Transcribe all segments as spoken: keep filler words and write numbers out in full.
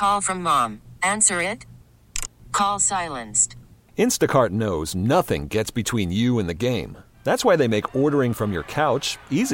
Call from mom. Answer it. Call silenced. Instacart knows nothing gets between you and the game. That's why they make ordering from your couch easy.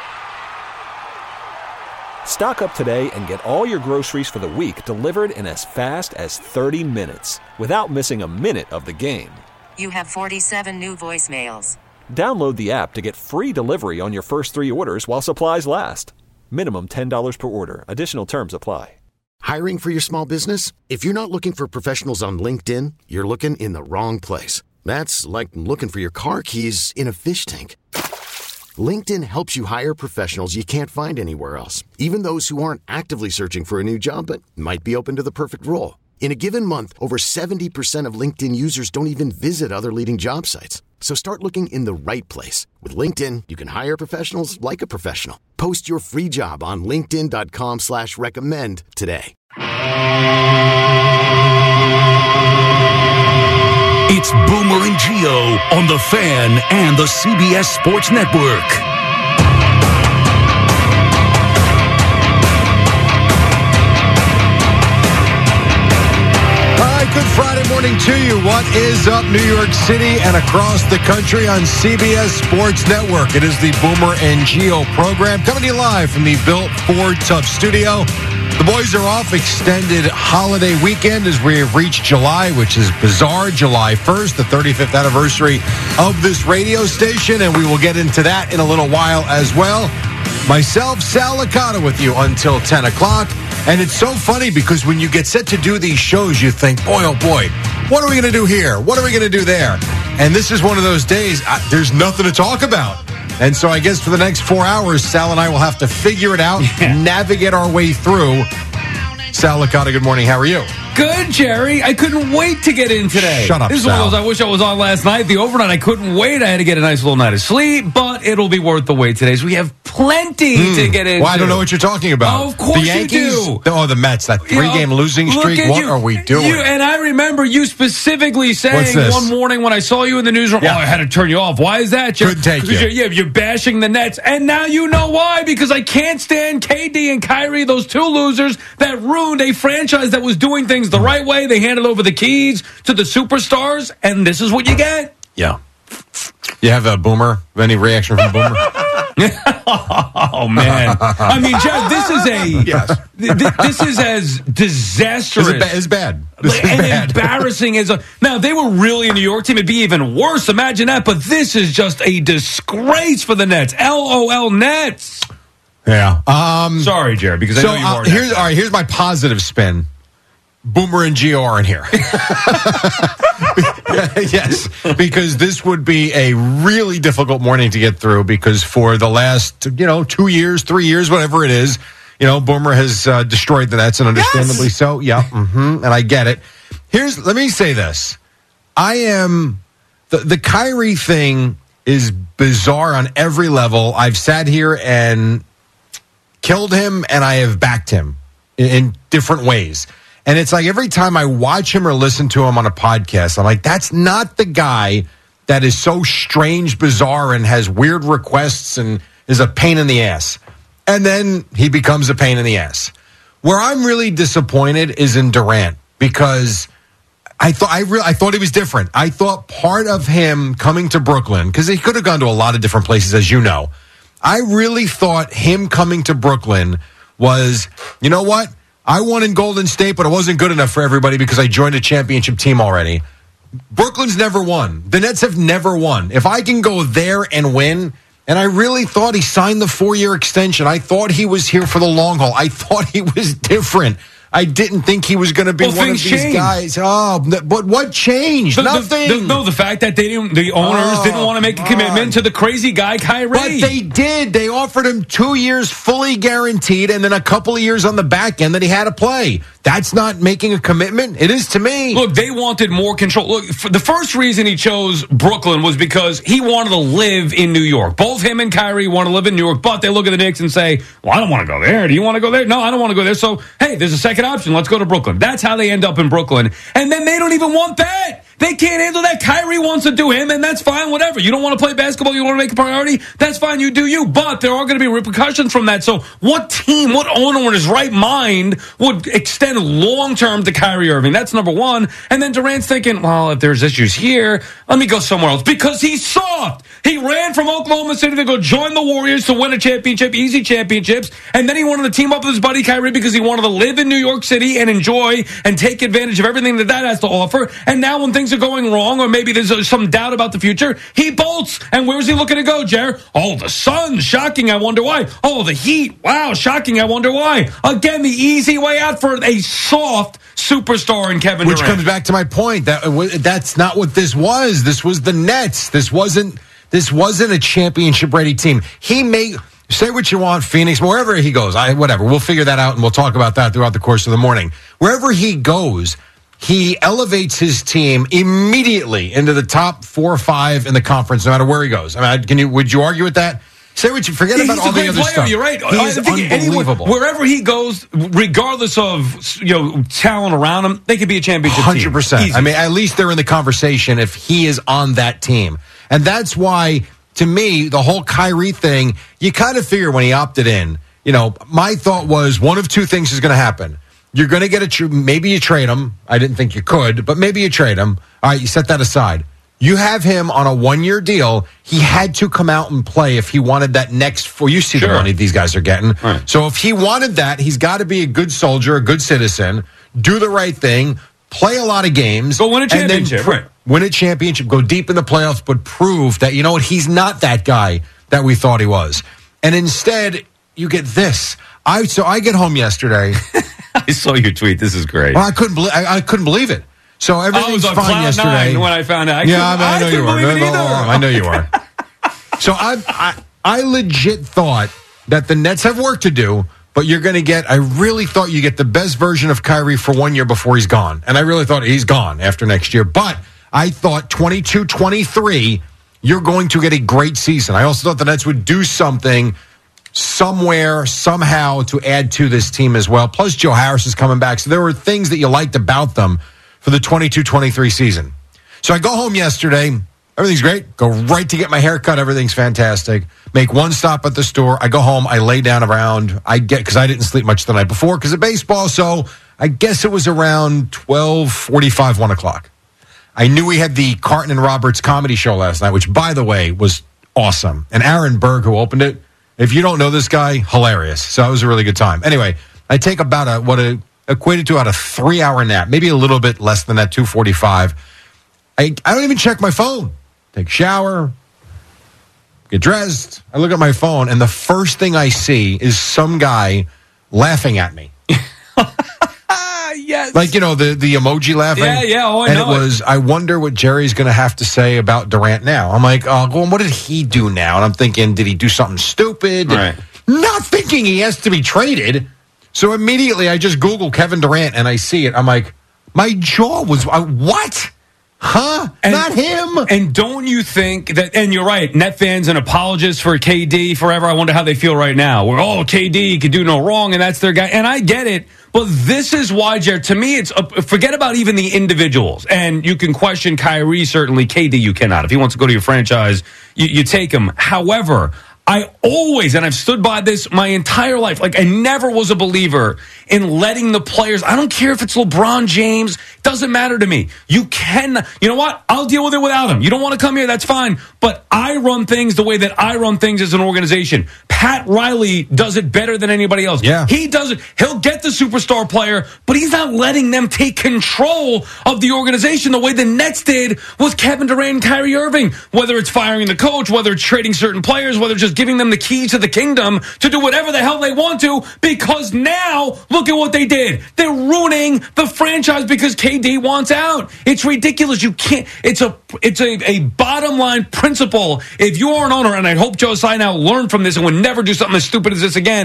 Stock up today and get all your groceries for the week delivered in as fast as thirty minutes without missing a minute of the game. You have forty-seven new voicemails. Download the app to get free delivery on your first three orders while supplies last. Minimum ten dollars per order. Additional terms apply. Hiring for your small business? If you're not looking for professionals on LinkedIn, you're looking in the wrong place. That's like looking for your car keys in a fish tank. LinkedIn helps you hire professionals you can't find anywhere else, even those who aren't actively searching for a new job but might be open to the perfect role. In a given month, over seventy percent of LinkedIn users don't even visit other leading job sites. So start looking in the right place. With LinkedIn, you can hire professionals like a professional. Post your free job on linkedin.com slash recommend today. It's Boomer and Gio on the Fan and the C B S Sports Network. Good Friday morning to you. What is up, New York City and across the country on C B S Sports Network? It is the Boomer and Gio program coming to you live from the Built Ford Tough Studio. The boys are off extended holiday weekend as we have reached July, which is bizarre. July first, the thirty-fifth anniversary of this radio station, and we will get into that in a little while as well. Myself, Sal Licata, with you until ten o'clock. And it's so funny because when you get set to do these shows, you think, boy, oh boy, what are we going to do here? What are we going to do there? And this is one of those days, I, there's nothing to talk about. And so I guess for the next four hours, Sal and I will have to figure it out, yeah. navigate our way through. Sal Licata, good morning. How are you? Good, Jerry. I couldn't wait to get in today. Shut up, This is Sal. one of those I wish I was on last night. The overnight, I couldn't wait. I had to get a nice little night of sleep, but it'll be worth the wait today. So we have plenty mm. to get into. Well, I don't know what you're talking about. Oh, of course the Yankees? you do. Oh, the Mets, that three-game you know, losing streak. What you. are we doing? You, and I remember you specifically saying one morning when I saw you in the newsroom, yeah. oh, I had to turn you off. Why is that, Jerry? Couldn't take you. You're, yeah, you're bashing the Nets. And now you know why, because I can't stand K D and Kyrie, those two losers that ruined a franchise that was doing things the right way. They handed over the keys to the superstars, and this is what you get. Yeah. You have a Boomer? Any reaction from Boomer? Oh, man. I mean, Jared, this is a... Yes. Th- this is as disastrous... It's, ba- it's bad. This is and bad. embarrassing as a... Now, they were really a New York team. It'd be even worse. Imagine that. But this is just a disgrace for the Nets. L O L Nets. Yeah. Um, Sorry, Jared, because so, I know you uh, are. Here's, all right, here's my positive spin. Boomer and Gio aren't here. Yes, because this would be a really difficult morning to get through because for the last, you know, two years, three years, whatever it is, you know, Boomer has uh, destroyed the Nets, and understandably yes. so. Yeah, mm-hmm, and I get it. Here's, let me say this. I am, the, the Kyrie thing is bizarre on every level. I've sat here and killed him, and I have backed him in, in different ways. And it's like every time I watch him or listen to him on a podcast, I'm like, that's not the guy that is so strange, bizarre, and has weird requests and is a pain in the ass. And then he becomes a pain in the ass. Where I'm really disappointed is in Durant because I thought I re- I thought he was different. I thought part of him coming to Brooklyn, because he could have gone to a lot of different places, as you know. I really thought him coming to Brooklyn was, you know what? I won in Golden State, but it wasn't good enough for everybody because I joined a championship team already. Brooklyn's never won. The Nets have never won. If I can go there and win, and I really thought he signed the four-year extension. I thought he was here for the long haul. I thought he was different. I didn't think he was going to be well, one of these changed. guys. Oh, but what changed? The, Nothing. The, the, no, the fact that they didn't, the owners oh, didn't want to make a commitment to the crazy guy, Kyrie. But they did. They offered him two years fully guaranteed and then a couple of years on the back end that he had to play. That's not making a commitment. It is to me. Look, they wanted more control. Look, for the first reason he chose Brooklyn was because he wanted to live in New York. Both him and Kyrie want to live in New York, but they look at the Knicks and say, well, I don't want to go there. Do you want to go there? No, I don't want to go there. So, hey, there's a second option. Let's go to Brooklyn. That's how they end up in Brooklyn. And then they don't even want that. They can't handle that. Kyrie wants to do him, and that's fine, whatever. You don't want to play basketball, you want to make a priority, that's fine, you do you. But there are going to be repercussions from that. So what team, what owner in his right mind would extend long-term to Kyrie Irving? That's number one. And then Durant's thinking, well, if there's issues here, let me go somewhere else. Because he's soft. He ran from Oklahoma City to go join the Warriors to win a championship, easy championships. And then he wanted to team up with his buddy Kyrie because he wanted to live in New York City and enjoy and take advantage of everything that that has to offer. And now when things are going wrong, or maybe there's uh, some doubt about the future, he bolts. And where's he looking to go, Jer? Oh, the Suns. Shocking. I wonder why. Oh, the Heat. Wow. Shocking. I wonder why. Again, the easy way out for a soft superstar in Kevin Which Durant. comes back to my point. That that's not what this was. This was the Nets. This wasn't this wasn't a championship ready team. He may say what you want, Phoenix, wherever he goes. I whatever. We'll figure that out and we'll talk about that throughout the course of the morning. Wherever he goes, he elevates his team immediately into the top four or five in the conference, no matter where he goes. I mean, can you would you argue with that? Say what you forget Yeah, about all the he's a other great player. stuff. You're right. He is I think unbelievable. Anyone, wherever he goes, regardless of you know talent around him, they could be a championship one hundred team. percent. Easy. I mean, at least they're in the conversation if he is on that team. And that's why, to me, the whole Kyrie thing, you kind of figure when he opted in, you know, my thought was one of two things is going to happen. You're going to get a, tr- maybe you trade him. I didn't think you could, but maybe you trade him. All right, you set that aside. You have him on a one-year deal. He had to come out and play if he wanted that next four. You see Sure. the money these guys are getting. Right. So if he wanted that, he's got to be a good soldier, a good citizen, do the right thing, play a lot of games. Go win a and then championship. pr- Right. Win a championship, go deep in the playoffs, but prove that, you know what, he's not that guy that we thought he was. And instead, you get this. I So I get home yesterday. I saw your tweet. This is great. Well, I couldn't, believe, I, I couldn't believe it. So I everything's was on fine cloud yesterday. nine when I found out. I yeah, I, mean, I, I know you couldn't were. believe it either. I know you are. So I, I, I legit thought that the Nets have work to do, but you're going to get, I really thought you get the best version of Kyrie for one year before he's gone. And I really thought he's gone after next year. But I thought twenty-two twenty-three, you're going to get a great season. I also thought the Nets would do something somewhere, somehow to add to this team as well. Plus, Joe Harris is coming back. So there were things that you liked about them for the twenty-two twenty-three season. So I go home yesterday. Everything's great. Go right to get my hair cut. Everything's fantastic. Make one stop at the store. I go home. I lay down around. I get, because I didn't sleep much the night before because of baseball. So I guess it was around twelve forty-five, one o'clock. I knew we had the Carton and Roberts comedy show last night, which, by the way, was awesome. And Aaron Berg, who opened it, if you don't know this guy, hilarious. So it was a really good time. Anyway, I take about a what a, equated to about a three-hour nap, maybe a little bit less than that, two forty-five. I, I don't even check my phone. Take a shower, get dressed. I look at my phone, and the first thing I see is some guy laughing at me. Yes. Like, you know, the, the emoji laughing. Yeah, yeah, oh, I and know it was, I wonder what Jerry's going to have to say about Durant now. I'm like, oh, well, what did he do now? And I'm thinking, did he do something stupid? Right. Not thinking he has to be traded. So immediately I just Google Kevin Durant and I see it. I'm like, my jaw was, uh, what? Huh? And, Not him. And don't you think that, and you're right, Net fans and apologists for K D forever. I wonder how they feel right now. Where, oh, K D could do no wrong and that's their guy. And I get it. But this is why, Jared, to me, it's uh, forget about even the individuals. And you can question Kyrie, certainly. K D, you cannot. If he wants to go to your franchise, you, you take him. However, I always, and I've stood by this my entire life, like I never was a believer in letting the players, I don't care if it's LeBron James, doesn't matter to me. You can, you know what? I'll deal with it without him. You don't want to come here, that's fine. But I run things the way that I run things as an organization. Pat Riley does it better than anybody else. Yeah. He does it. He'll get the superstar player, but he's not letting them take control of the organization the way the Nets did with Kevin Durant and Kyrie Irving. Whether it's firing the coach, whether it's trading certain players, whether it's just giving them the keys to the kingdom to do whatever the hell they want to, because now, look at what they did. They're ruining the franchise because K D wants out. It's ridiculous. You can't, it's a, it's a, a bottom line principle. If you are an owner, and I hope Joe Tsai now learned from this and would never do something as stupid as this again,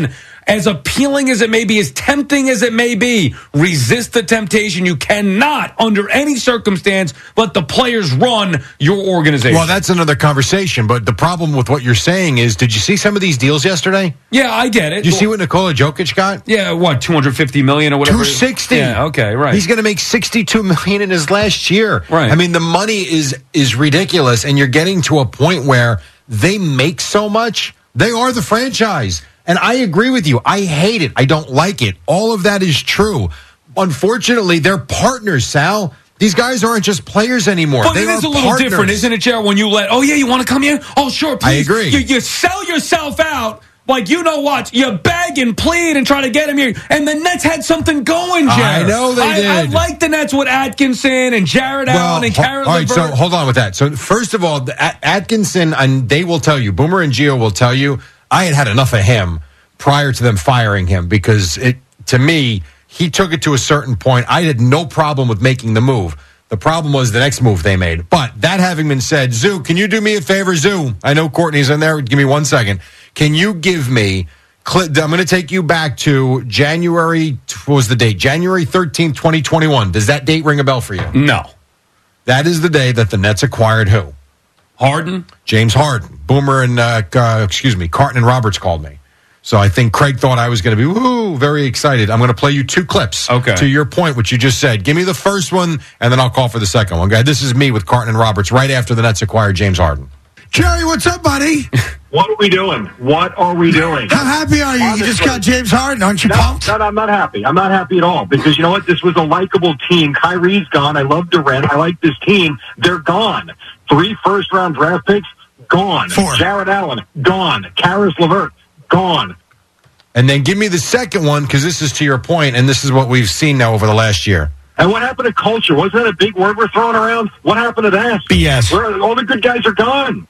as appealing as it may be, as tempting as it may be, resist the temptation. You cannot, under any circumstance, let the players run your organization. Well, that's another conversation, but the problem with what you're saying is, did you see some of these deals yesterday? Yeah, I get it. Did you see what Nikola Jokic got? Yeah, what, two hundred fifty million dollars or whatever? two hundred sixty. Yeah, okay, right. He's going to make sixty-two million dollars in his last year. Right. I mean, the money is is ridiculous, and you're getting to a point where they make so much. They are the franchise. And I agree with you. I hate it. I don't like it. All of that is true. Unfortunately, they're partners, Sal. These guys aren't just players anymore. But they it is are a little partners. different, isn't it, Jared, when you let, oh, yeah, you want to come here? Oh, sure, please. I agree. You, you sell yourself out. Like, you know what? You beg and plead and try to get him here. And the Nets had something going, Jared. I know they I, did. I like the Nets with Atkinson and Jared Well, Allen and ho- Karen all right, LeVert. so hold on with that. So first of all, the, At- Atkinson, and they will tell you, Boomer and Gio will tell you, I had had enough of him prior to them firing him because it, to me, he took it to a certain point. I had no problem with making the move. The problem was the next move they made. But that having been said, Zoo, can you do me a favor, Zoo? I know Courtney's in there. Give me one second. Can you give me, I'm going to take you back to January, what was the date? January thirteenth, twenty twenty-one. Does that date ring a bell for you? No. That is the day that the Nets acquired who? Harden? James Harden. Boomer and, uh, uh, excuse me, Carton and Roberts called me. So I think Craig thought I was going to be, woo, very excited. I'm going to play you two clips. Okay. To your point, which you just said. Give me the first one, and then I'll call for the second one. Okay, this is me with Carton and Roberts right after the Nets acquired James Harden. Jerry, what's up, buddy? What are we doing? What are we doing? How happy are you? You just got James Harden. Aren't you No, pumped? no, no, I'm not happy. I'm not happy at all because you know what? This was a likable team. Kyrie's gone. I love Durant. I like this team. They're gone. Three first-round draft picks, gone. Four. Jared Allen, gone. Karis LeVert, gone. And then give me the second one, because this is to your point, and this is what we've seen now over the last year. And what happened to culture? Wasn't that a big word we're throwing around? What happened to that? B S. Where, all the good guys are gone.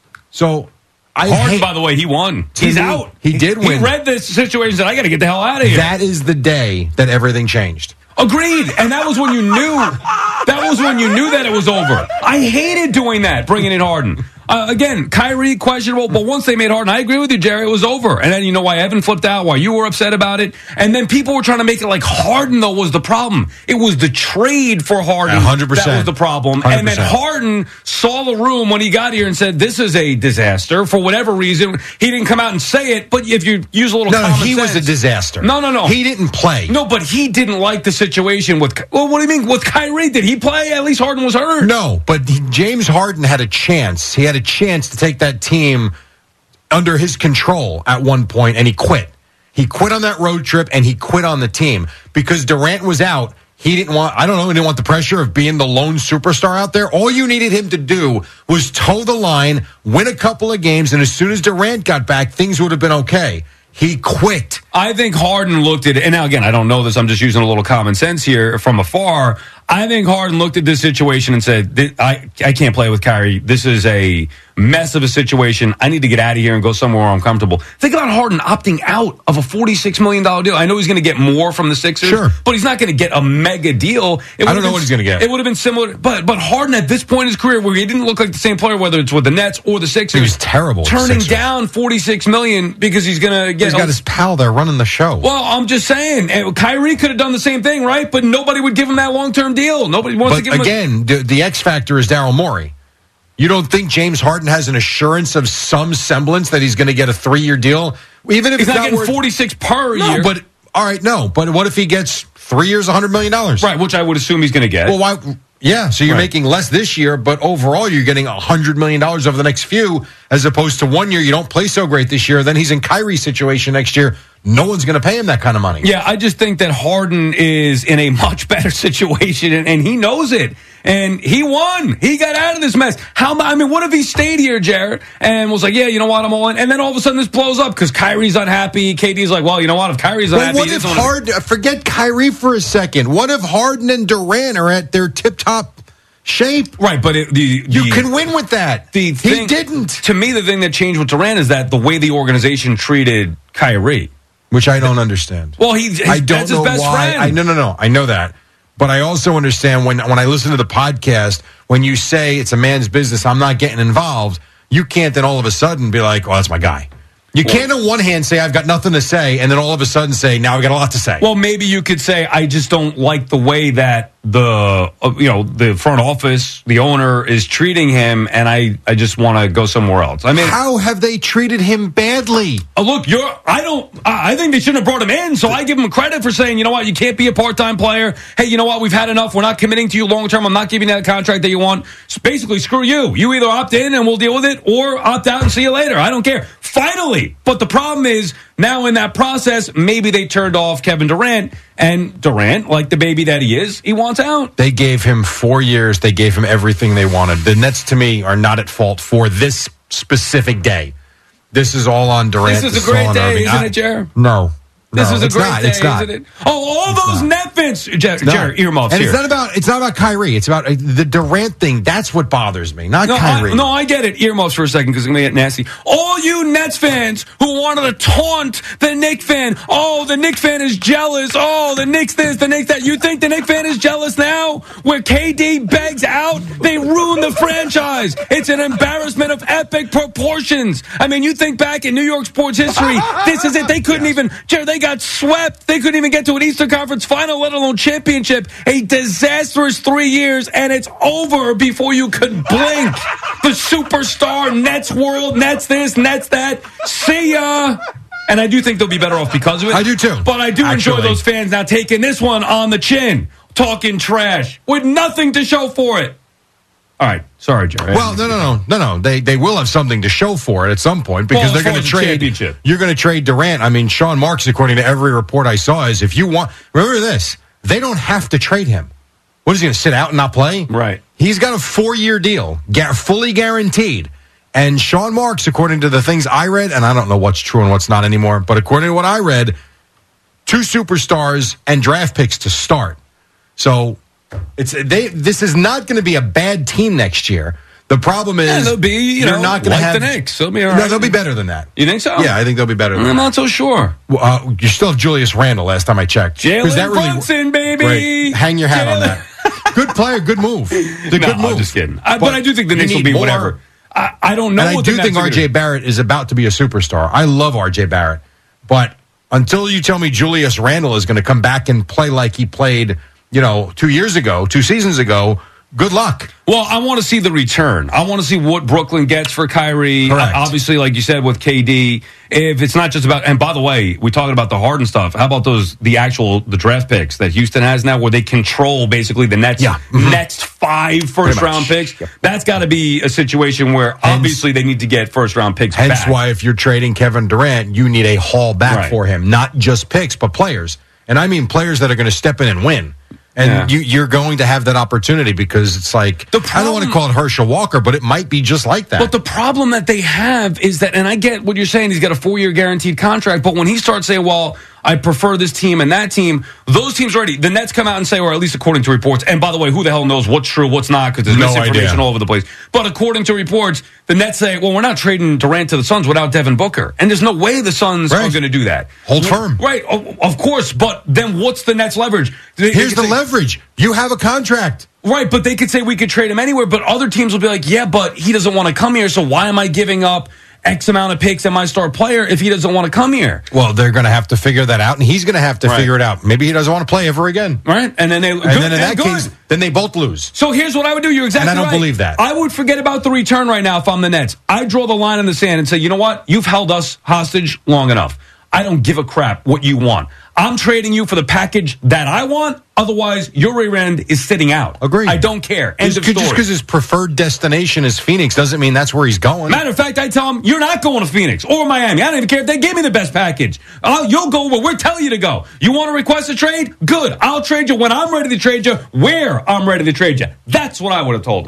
So I Harden, hate, by the way, he won. To He's me, out. he did win. He read the situation and said, I got to get the hell out of here. that is the day that everything changed. Agreed. And that was when you knew, that was when you knew that it was over. I hated doing that, bringing in Harden. Uh, again, Kyrie, questionable, but once they made Harden, I agree with you, Jerry, it was over. And then you know why Evan flipped out, why you were upset about it. And then people were trying to make it like Harden, though, was the problem. It was the trade for Harden one hundred percent. that was the problem. one hundred And then percent. Harden saw the room when he got here and said, this is a disaster. For whatever reason, he didn't come out and say it, but if you use a little No, no, common he sense. was a disaster. No, no, no. He didn't play. No, but he didn't like the situation with. Well, what do you mean with Kyrie? Did he play? At least Harden was hurt. No, but he, James Harden had a chance. He had a chance to take that team under his control at one point, and he quit. He quit on that road trip, and he quit on the team because Durant was out. He didn't want, I don't know, he didn't want the pressure of being the lone superstar out there. All you needed him to do was toe the line, win a couple of games, and as soon as Durant got back, things would have been okay. He quit. I think Harden looked at it, and now again, I don't know this, I'm just using a little common sense here from afar. I think Harden looked at this situation and said, I, I can't play with Kyrie. This is a mess of a situation. I need to get out of here and go somewhere where I'm comfortable. Think about Harden opting out of a forty-six million dollars deal. I know he's going to get more from the Sixers, Sure. but he's not going to get a mega deal. It I don't would've know been- what he's gonna get. It would have been similar, but but Harden at this point in his career where he didn't look like the same player, whether it's with the Nets or the Sixers. He was terrible with the Turning Sixers. down forty-six million dollars because he's going to get He's got his pal there running the show. well, I'm just saying, and Kyrie could have done the same thing, right? But nobody would give him that long-term deal. Nobody wants to But give him. again, the, the X factor is Daryl Morey. You don't think James Harden has an assurance of some semblance that he's going to get a three-year deal, even if a, he's it's not getting worth, forty-six per no, year, but all right, no. But what if he gets three years, one hundred million dollars? right? Which I would assume he's going to get. Well, why? Yeah, so you're Right. making less this year, but overall you're getting one hundred million dollars over the next few, as opposed to one year you don't play so great this year. Then he's in Kyrie's situation next year. No one's going to pay him that kind of money. Yeah, I just think that Harden is in a much better situation, and, and he knows it. And he won. He got out of this mess. How? I mean, what if he stayed here, Jared, and was like, yeah, you know what, I'm all in. And then all of a sudden this blows up because Kyrie's unhappy. K D's like, well, you know what, if Kyrie's But unhappy. what he if doesn't wanna- Harden, forget Kyrie for a second. What if Harden and Durant are at their tip-top shape? Right, but it, the, You the, can win with that. The he thing, didn't. To me, the thing that changed with Durant is that the way the organization treated Kyrie. Which I don't understand. Well, he, his, I don't that's his know best why. friend. I, no, no, no. I know that. But I also understand when, when I listen to the podcast, when you say it's a man's business, I'm not getting involved, you can't then all of a sudden be like, oh, that's my guy. You can't on one hand say, I've got nothing to say, and then all of a sudden say, now I've got a lot to say. Well, maybe you could say, I just don't like the way that the, uh, you know, the front office, the owner is treating him, and I, I just want to go somewhere else. I mean, how have they treated him badly? Uh, look, you're, I don't, I think they shouldn't have brought him in, so I give him credit for saying, you know what, you can't be a part-time player. Hey, you know what, we've had enough. We're not committing to you long-term. I'm not giving you that contract that you want. So basically, screw you. You either opt in and we'll deal with it, or opt out and see you later. I don't care. Finally. But the problem is, now in that process, maybe they turned off Kevin Durant, and Durant, like the baby that he is, he wants out. They gave him four years. They gave him everything they wanted. The Nets, to me, are not at fault for this specific day. This is all on Durant. This is a great day, isn't it, Jer? No. This no, is a it's great not, day, it's not. isn't it? Oh, all It's those not. net fans. Jer, No. Jer, earmuffs and here. it's not about it's not about Kyrie. It's about uh, the Durant thing. That's what bothers me, not No, Kyrie. I, no, I get it. Earmuffs for a second because it's going to get nasty. All you Nets fans who wanted to taunt the Knick fan. Oh, the Knick fan is jealous. Oh, the Knicks this, the Knicks that. You think the Knick fan is jealous now? Where K D begs out, they ruin the franchise. It's an embarrassment of epic proportions. I mean, you think back in New York sports history, this is it. They couldn't even, Jared, they got swept. They couldn't even get to an Eastern Conference final, let alone championship. A disastrous three years, and it's over before you could blink. The superstar Nets world, Nets this, Nets that. See ya. And I do think they'll be better off because of it. I do too. But I do Actually. enjoy those fans now taking this one on the chin, talking trash with nothing to show for it. All right. Sorry, Jerry. Well, no, no, no, no, no. They they will have something to show for it at some point because Well, they're as far going to as the trade. championship. You're going to trade Durant. I mean, Sean Marks, according to every report I saw, is if you want. Remember this: they don't have to trade him. What is he going to sit out and not play? Right. He's got a four-year deal, ga- fully guaranteed. And Sean Marks, according to the things I read, and I don't know what's true and what's not anymore, but according to what I read, two superstars and draft picks to start. So it's they. This is not going to be a bad team next year. The problem is Yeah, they'll be, you you're know, not going like to have the Knicks. They'll be all No, right. they'll be better than that. You think so? Yeah, I think they'll be better than I'm that. not so sure. Well, uh, you still have Julius Randle last time I checked. 'Cause Jalen that really- Brunson, baby. Great. Hang your hat on Jalen- that. Good player, good move. The No, good move. I'm just kidding. I, but, I do think the you Knicks will need be more. whatever. I, I don't know And I what do the Nets think are R gonna J do. Barrett is about to be a superstar. I love R J Barrett. But until you tell me Julius Randle is going to come back and play like he played, you know, two years ago, two seasons ago, good luck. Well, I want to see the return. I want to see what Brooklyn gets for Kyrie. Correct. Uh, obviously, like you said, with K D, if it's not just about, and by the way, we're talking about the Harden stuff. How about those, the actual, the draft picks that Houston has now where they control basically the Nets, Yeah. Mm-hmm. next five first round much. picks? Yep. That's got to be a situation where obviously they need to get first round picks Hence back. why if you're trading Kevin Durant, you need a haul back Right. for him. Not just picks, but players. And I mean players that are going to step in and win. And Yeah. you, you're going to have that opportunity because it's like, The I don't want to problem- call it Herschel Walker, but it might be just like that. But the problem that they have is that, and I get what you're saying, he's got a four year guaranteed contract, but when he starts saying, well, I prefer this team and that team, those teams already, the Nets come out and say, or at least according to reports, and by the way, who the hell knows what's true, what's not, because there's No misinformation idea. all over the place. But according to reports, the Nets say, well, we're not trading Durant to the Suns without Devin Booker. And there's no way the Suns Right. are going to do that. Hold firm. Right, of of course, but then what's the Nets' leverage? They- they Here's could the say- leverage. You have a contract. Right, but they could say we could trade him anywhere, but other teams will be like, yeah, but he doesn't want to come here, so why am I giving up X amount of picks and my star player if he doesn't want to come here? Well, they're going to have to figure that out, and he's going to have to Right. figure it out. Maybe he doesn't want to play ever again. Right? And then they And then in that case, then they both lose. So here's what I would do. You're exactly And I don't right. believe that. I would forget about the return right now if I'm the Nets. I draw the line in the sand and say, you know what? You've held us hostage long enough. I don't give a crap what you want. I'm trading you for the package that I want. Otherwise, your rear end is sitting out. Agreed. I don't care. End Just of story. because his preferred destination is Phoenix doesn't mean that's where he's going. Matter of fact, I tell him, you're not going to Phoenix or Miami. I don't even care if they give me the best package. I'll, you'll go where we're telling you to go. You want to request a trade? Good. I'll trade you when I'm ready to trade you, where I'm ready to trade you. That's what I would have told him.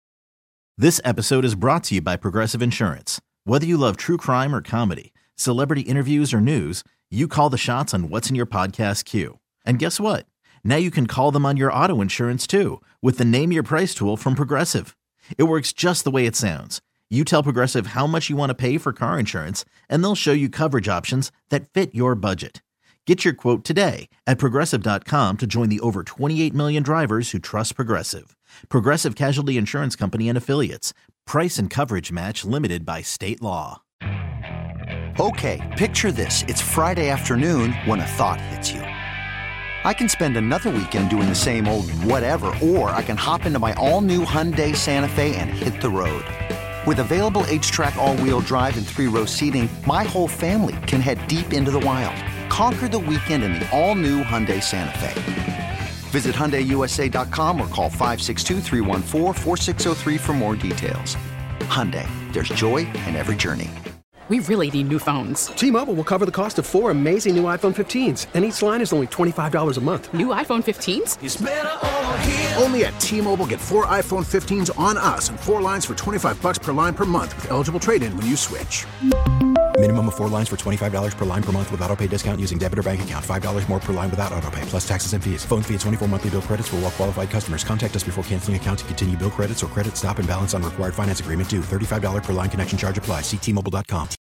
This episode is brought to you by Progressive Insurance. Whether you love true crime or comedy, celebrity interviews or news, you call the shots on what's in your podcast queue. And guess what? Now you can call them on your auto insurance too with the Name Your Price tool from Progressive. It works just the way it sounds. You tell Progressive how much you want to pay for car insurance, and they'll show you coverage options that fit your budget. Get your quote today at Progressive dot com to join the over twenty-eight million drivers who trust Progressive. Progressive Casualty Insurance Company and Affiliates. Price and coverage match limited by state law. Okay, picture this. It's Friday afternoon when a thought hits you. I can spend another weekend doing the same old whatever, or I can hop into my all-new Hyundai Santa Fe and hit the road. With available H-Track all-wheel drive and three-row seating, my whole family can head deep into the wild. Conquer the weekend in the all-new Hyundai Santa Fe. Visit Hyundai U S A dot com or call five six two, three one four, four six zero three for more details. Hyundai, there's joy in every journey. We really need new phones. T-Mobile will cover the cost of four amazing new iPhone fifteens, and each line is only twenty-five dollars a month. New iPhone fifteens? It's better over here. Only at T-Mobile, get four iPhone fifteens on us and four lines for twenty-five dollars per line per month with eligible trade-in when you switch. Minimum of four lines for twenty-five dollars per line per month with autopay discount using debit or bank account. five dollars more per line without autopay, plus taxes and fees. Phone fee at twenty-four monthly bill credits for well-qualified customers. Contact us before canceling account to continue bill credits or credit stop and balance on required finance agreement due. thirty-five dollars per line connection charge applies. See T Mobile dot com.